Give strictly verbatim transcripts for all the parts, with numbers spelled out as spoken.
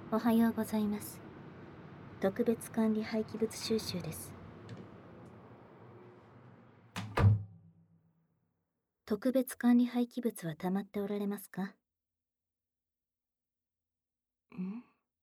おはようございます。特別管理廃棄物収集です。特別管理廃棄物は溜まっておられますか？ん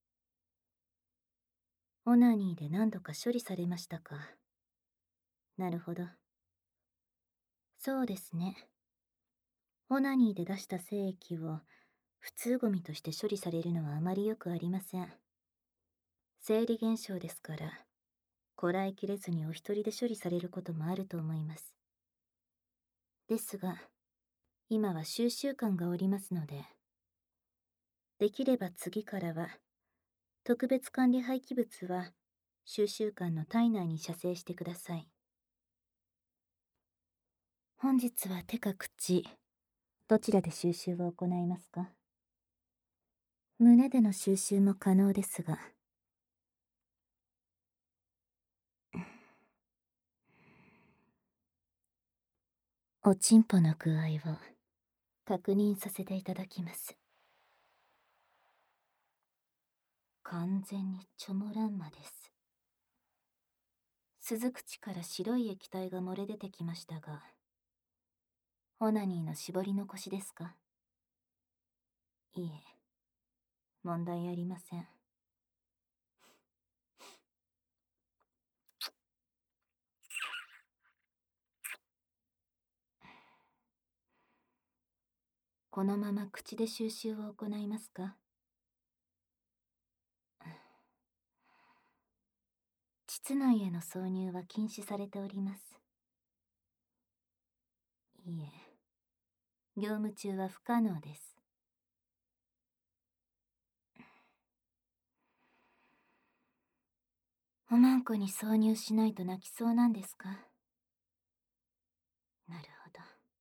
オナニーで何度か処理されましたか。なるほど。そうですね。オナニーで出した精液を普通ゴミとして処理されるのはあまりよくありません。生理現象ですから、こらえきれずにお一人で処理されることもあると思います。ですが、今は収集官がおりますので、できれば次からは、特別管理廃棄物は収集官の体内に射精してください。本日は手か口、どちらで収集を行いますか？胸での収集も可能ですが。おちんぽの具合を確認させていただきます。完全にチョモランマです。鈴口から白い液体が漏れ出てきましたが、オナニーの絞り残しですか？いいえ、問題ありません。このまま口で収集を行いますか？膣内への挿入は禁止されております。いいえ、業務中は不可能です。おまんこに挿入しないと泣きそうなんですか？なるほ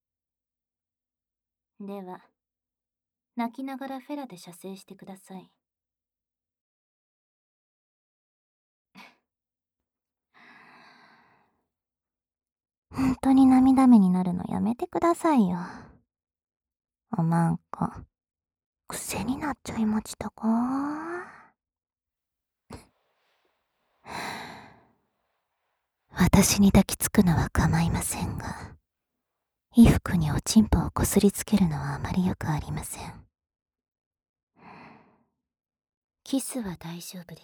ど。では、泣きながらフェラで射精してください。本当に涙目になるのやめてくださいよ。おまんこ、癖になっちゃいましたか？私に抱きつくのは構いませんが、衣服におちんぽをこすりつけるのはあまりよくありません。キスは大丈夫です。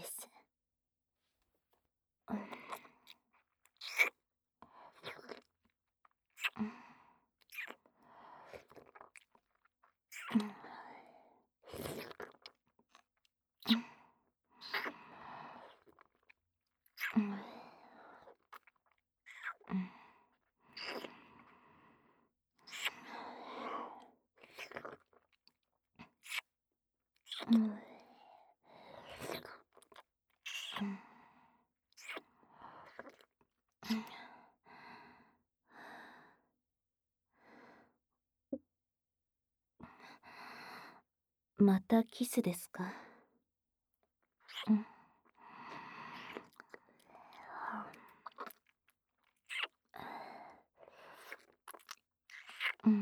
またキスですか？うんうん。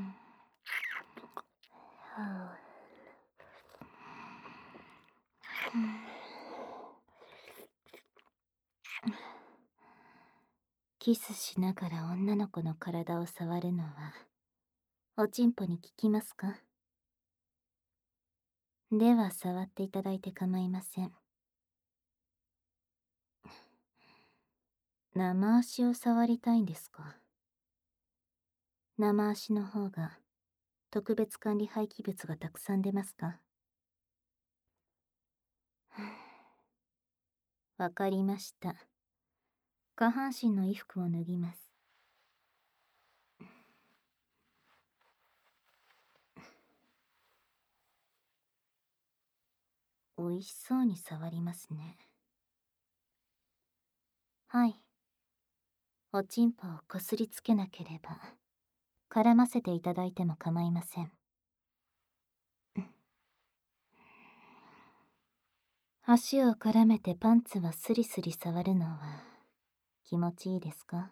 キスしながら女の子の体を触るのは、おちんぽに効きますか？では触っていただいて構いません。生足を触りたいんですか？生足の方が特別管理廃棄物がたくさん出ますか？わかりました。下半身の衣服を脱ぎます。おいしそうに触りますね。はい。おちんぽをこすりつけなければ、絡ませていただいても構いません。足を絡めてパンツはスリスリ触るのは気持ちいいですか？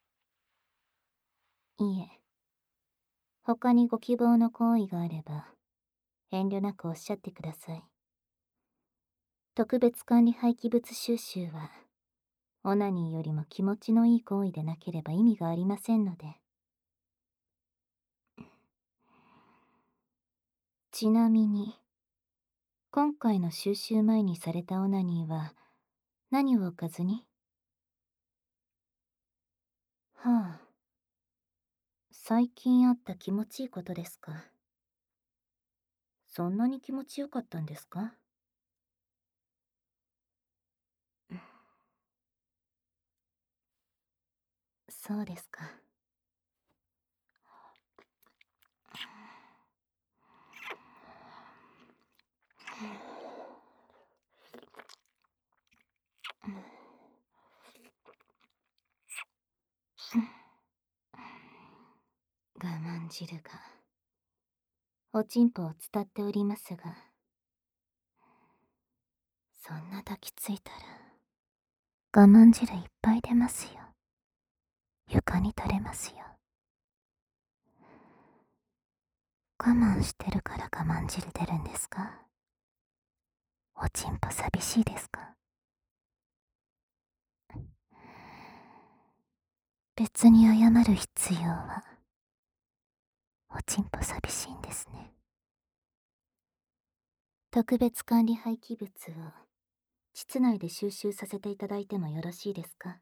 いいえ。他にご希望の行為があれば、遠慮なくおっしゃってください。 特別管理廃棄物収集は、オナニーよりも気持ちのいい行為でなければ意味がありませんので。ちなみに、今回の収集前にされたオナニーは、何をおかずに？はあ。最近あった気持ちいいことですか。そんなに気持ちよかったんですか？そうですか。我慢汁がおちんぽを伝っておりますが、そんな抱きついたら我慢汁いっぱい出ますよ。床に垂れますよ。我慢してるから我慢汁出るんですか？おちんぽ寂しいですか？別に謝る必要は、おちんぽ寂しいんですね。特別管理廃棄物を膣内で収集させていただいてもよろしいですか？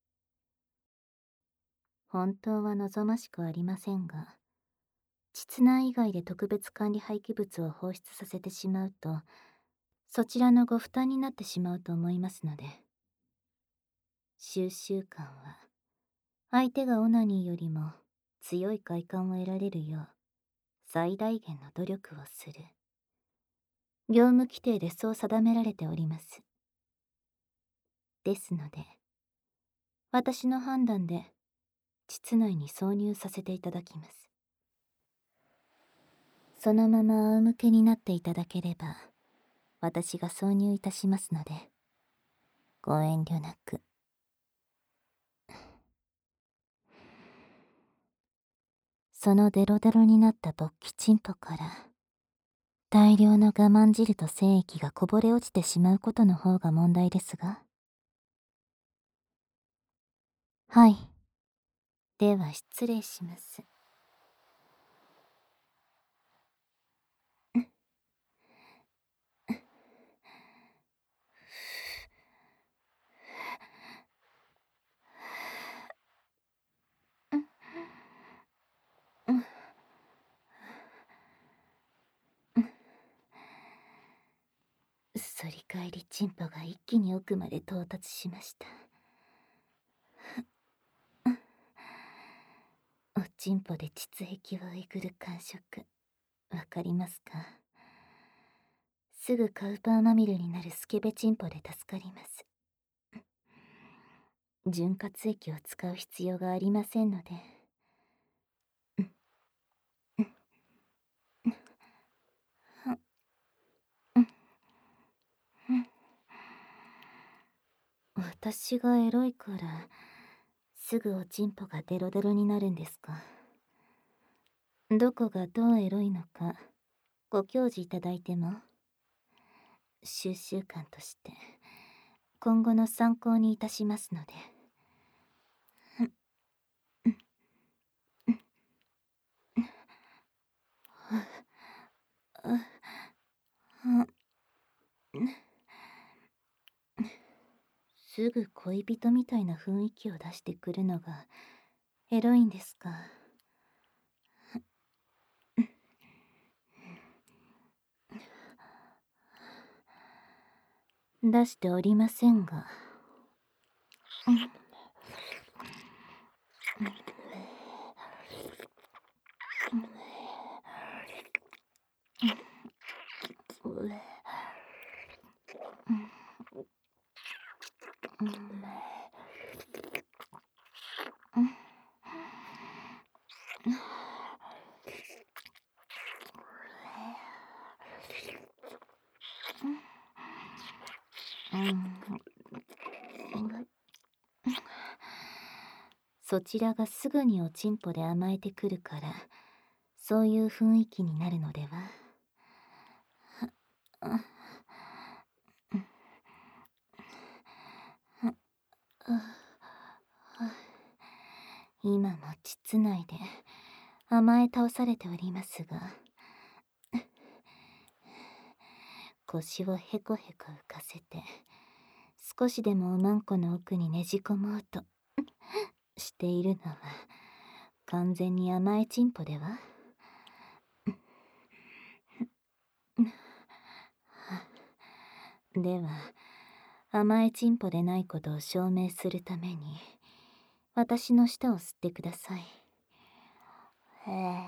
本当は望ましくありませんが、膣内以外で特別管理廃棄物を放出させてしまうと、そちらのご負担になってしまうと思いますので、収集感は相手がオナニーよりも強い快感を得られるよう最大限の努力をする。業務規定でそう定められております。ですので、私の判断で膣内に挿入させていただきます。そのまま仰向けになっていただければ、私が挿入いたしますので、ご遠慮なく。そのデロデロになった勃起チンポから、大量の我慢汁と精液がこぼれ落ちてしまうことの方が問題ですが。はい。では失礼します。反り返りチンポが一気に奥まで到達しました。おちんぽで膣壁をえぐる感触、わかりますか？すぐカウパーまみれになるスケベチンポで助かります。潤滑液を使う必要がありませんので。私がエロいからすぐおちんぽがデロデロになるんですか？どこがどうエロいのかご教示いただいても。収集感として今後の参考にいたしますので。すぐ恋人みたいな雰囲気を出してくるのがエロいんですか？出しておりませんが。そちらがすぐにおちんぽで甘えてくるからそういう雰囲気になるのでは。 今も膣内で甘え倒されておりますが、腰をへこへこ浮かせて、少しでもおまんこの奥にねじ込もうとしているのは、完全に甘えちんぽでは。では、甘えちんぽでないことを証明するために、私の舌を吸ってください。へえ。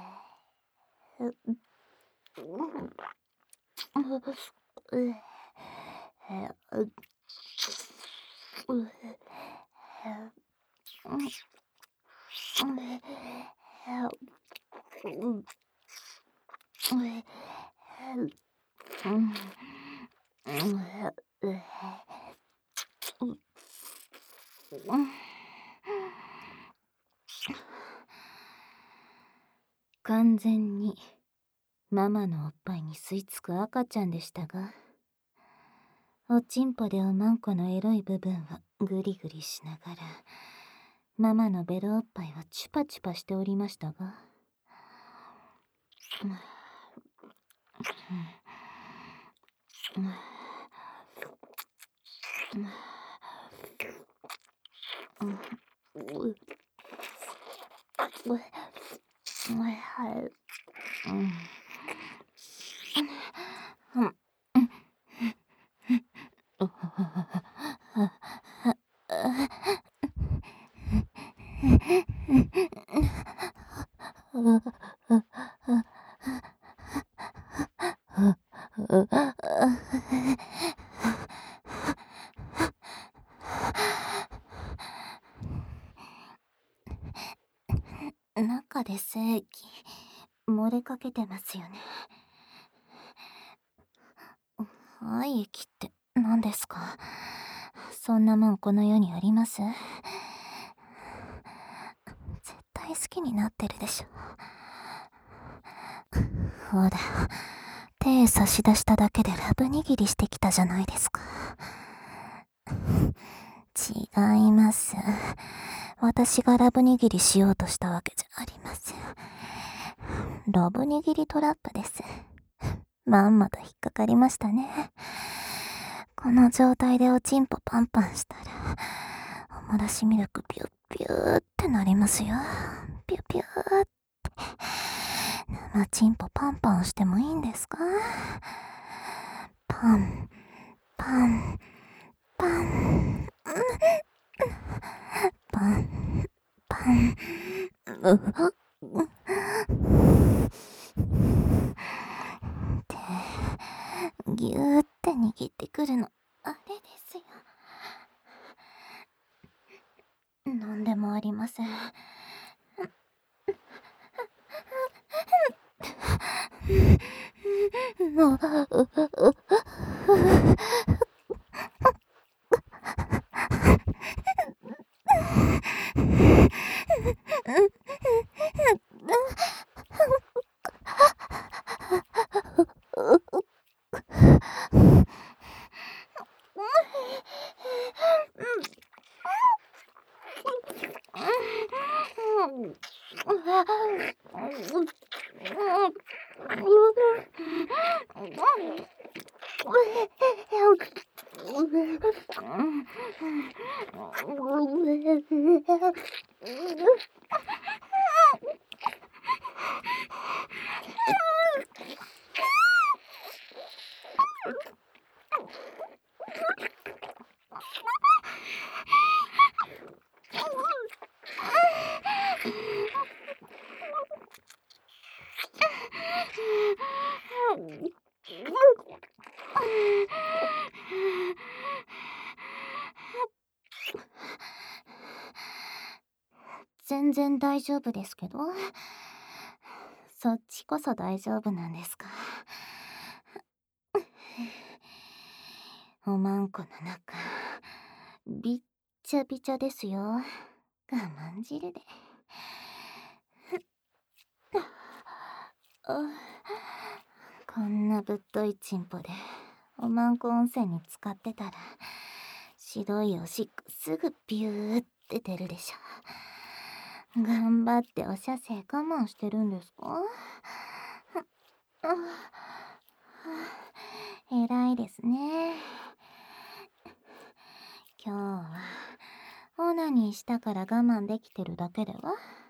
完全にママのおっぱいに吸い付く赤ちゃんでしたが、おちんぽでおまんこのエロい部分はグリグリしながら、ママのベロおっぱいはチュパチュパしておりましたが、中で精液漏れかけてますよね。愛液って何ですか？そんなもんこの世にあります？絶対好きになってるでしょ。ほら、手差し出しただけでラブ握りしてきたじゃないですか。違います。私がラブ握りしようとしたわけじゃありません。ラブ握りトラップです。まんまと引っかかりましたね。この状態でおちんぽパンパンしたら、おもらしミルクピュッピューってなりますよ。ピュッピューって。生ちんぽパンパンしてもいいんですか？パン、パン、パン、パン、パン、うっ、ってぎゅーって握ってくるのあれですよ。なんでもありません。全然大丈夫ですけど。そっちこそ大丈夫なんですか？おまんこの中、びっちゃびちゃですよ。我慢汁で。こんなぶっといチンポでおまんこ温泉に浸かってたら、白いおしっこすぐビューって出るでしょ。 頑張ってお射精我慢してるんですか？偉いですね。今日はオナニーしたから我慢できてるだけでは？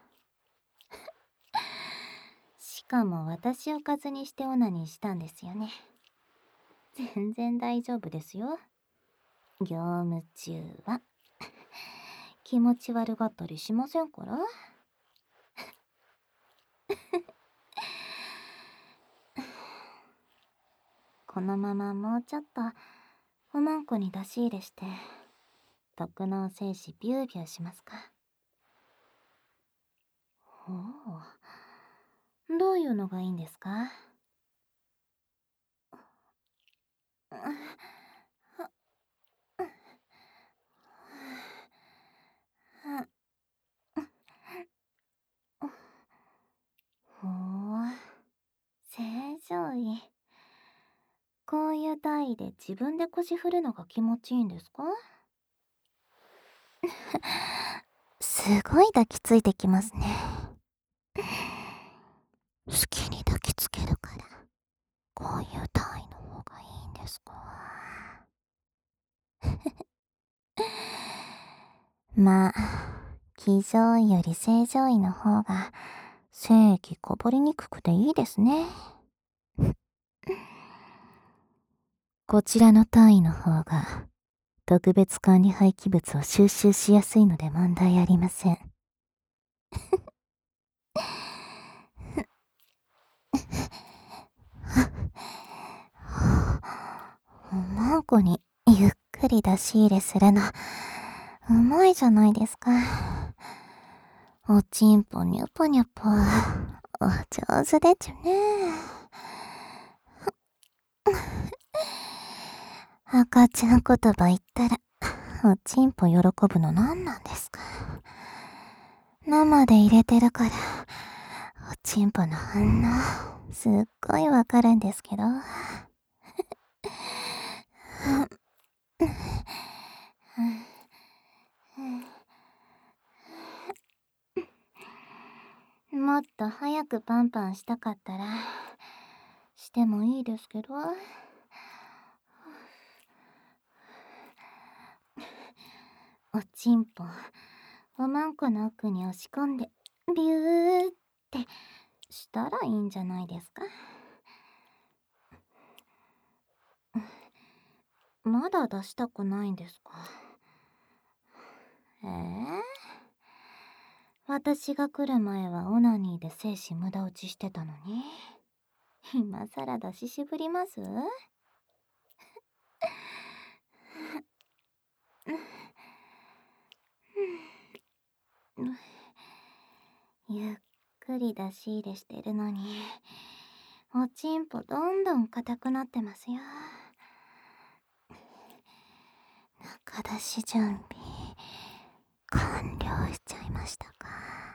しかも私を数にしてオナニーしたんですよね。全然大丈夫ですよ。業務中は気持ち悪がったりしませんから。このままもうちょっとおまんこに出し入れして特納精子ビュービューしますか？ほう、どういうのがいいんですか？ほう、正常位。こういう体位で自分で腰振るのが気持ちいいんですか？すごい抱きついてきますね。好きに抱きつけるからこういう体位の方がいいんですか？まあ、気上位より正常位の方が精液こぼれにくくていいですね。こちらの単位の方が特別管理廃棄物を収集しやすいので問題ありません。おまんこにゆっくり出し入れするのうまいじゃないですか。おちんぽにゅぽにゅぽ、お上手でちゅね。赤ちゃん言葉言ったらおちんぽ喜ぶのなんなんですか？生で入れてるからおちんぽの反応すっごいわかるんですけど。もっと早くパンパンしたかったらしてもいいですけど。おちんぽおまんこの奥に押し込んでビューってしたらいいんじゃないですか？まだ出したくないんですか？えー、私が来る前はオナニーで精子無駄打ちしてたのに今さら出し渋ります？ゆっくり出し入れしてるのにおちんぽどんどん硬くなってますよ。中出し準備完了しちゃいましたか？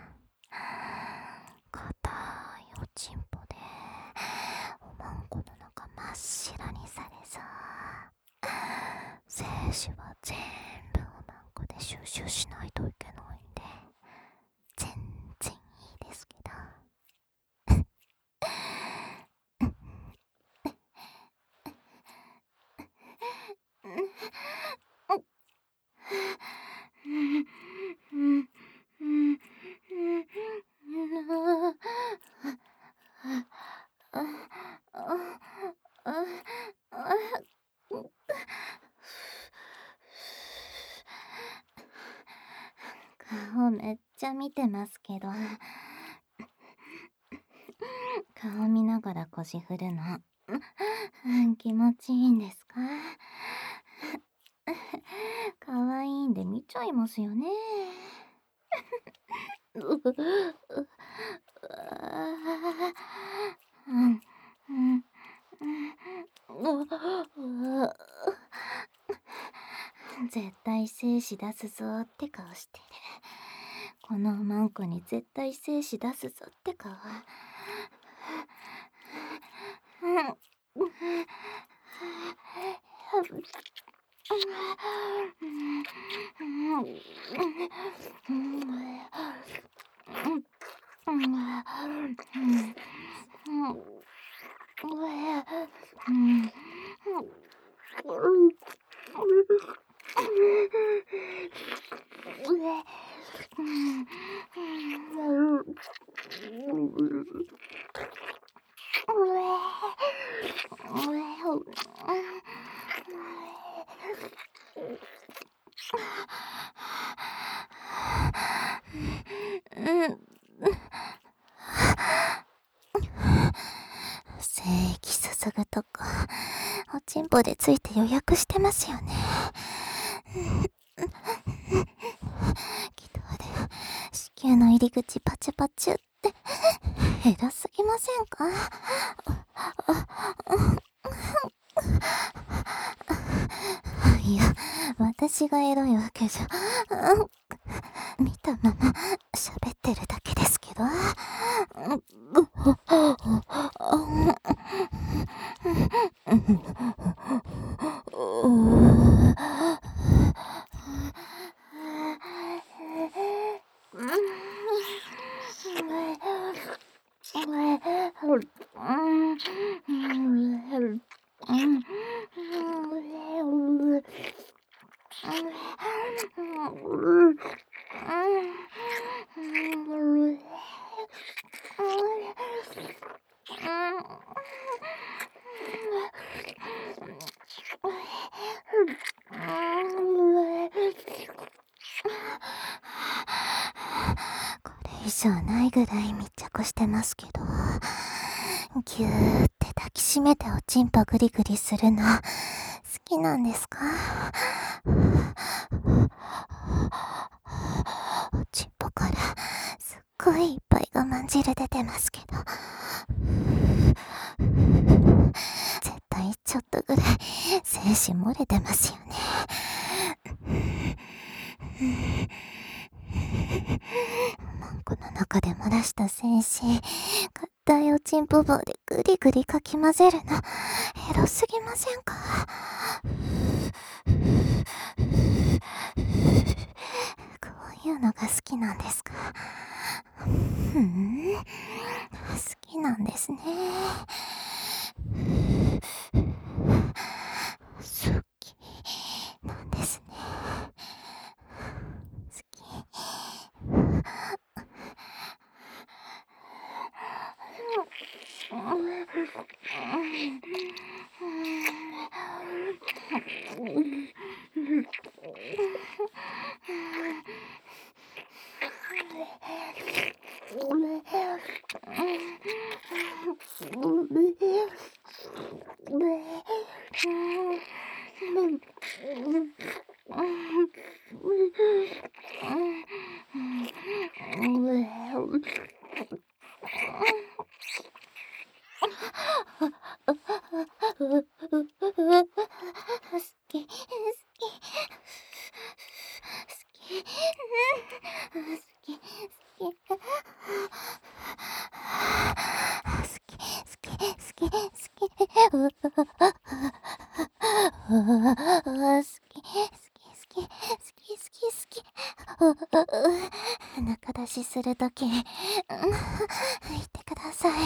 硬いおちんぽでおまんこの中真っ白にされそう。精子は全部おまんこで収集しないといけないんで全然いいですけど。顔めっちゃ見てますけど顔見ながら腰振るの気持ちいいんですか？可愛いんで見ちゃいますよね。絶対精子出すぞって顔してる。このマンコに絶対精子出すぞって顔。 精液注ぐとこ、おちんぽでついて予約してますよね。気道で子宮の入り口パチュパチュってエロすぎませんか？いや、私がエロいわけじゃ、見たまま喋ってるだけですけど。これ以上ないぐらい密着してますけど、ぎゅーって抱きしめておちんぽグリグリするの好きなんですか？おちんぽからすっごいいっぱい我慢汁出てますけど、絶対ちょっとぐらい精子漏れてますよね。マンコの中で漏らした精子、硬いおちんぽ棒でグリグリかき混ぜるのエロすぎませんか？こういうのが好きなんですか？ふん、好きなんですね。好きなんですね。好き。中出しするとき、うん、言ってください。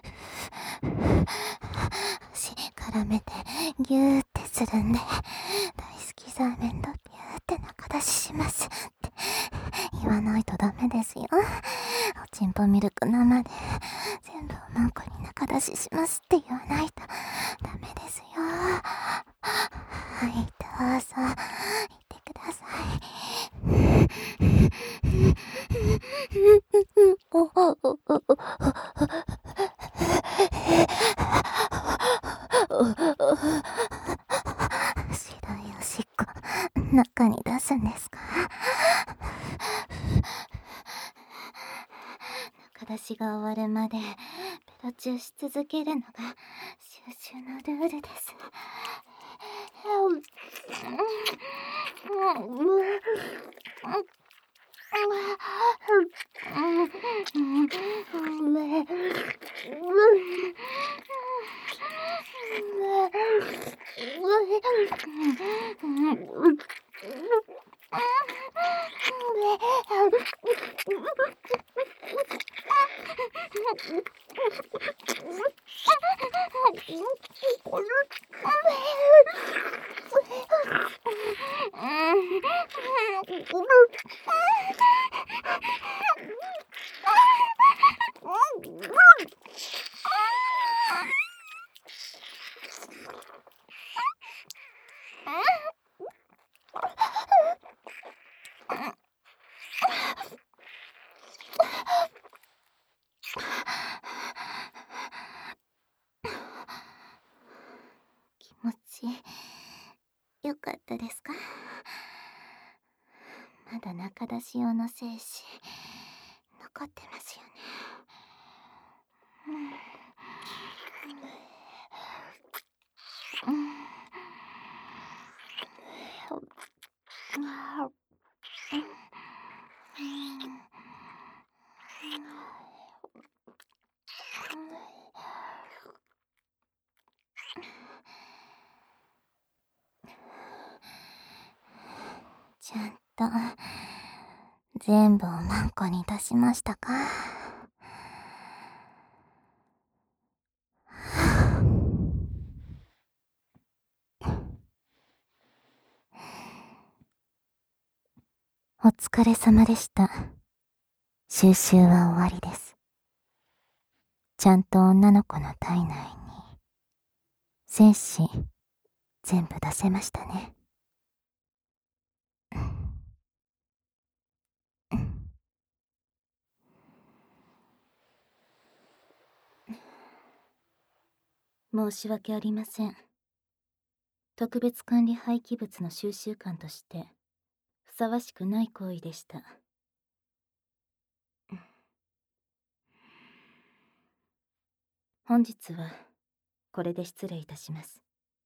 足絡めてギューってするんで、大好きザーメンとビューって中出ししますって言わないとダメですよ。おちんぽミルク生で全部おまんこに中出ししますって言わないとダメですよ。はい、どうぞ言ってください。白いおしっこ中に出すんですか？中出しが終わるまでペロチューし続けるのがシューシューのルールです。 気持ちよかったですか？まだ中出し用の精子残ってますよね。うん。ちゃんと全部をマンコに出しましたか？お疲れ様でした。収集は終わりです。ちゃんと女の子の体内に精子全部出せましたね。 申し訳ありません。特別管理廃棄物の収集官としてふさわしくない行為でした。本日はこれで失礼いたします。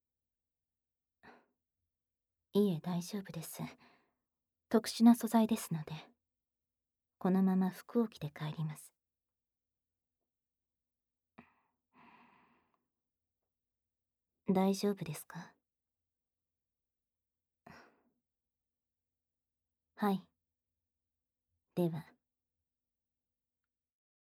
いえ、大丈夫です。特殊な素材ですので、このまま服を着て帰ります。大丈夫ですか？はい。では。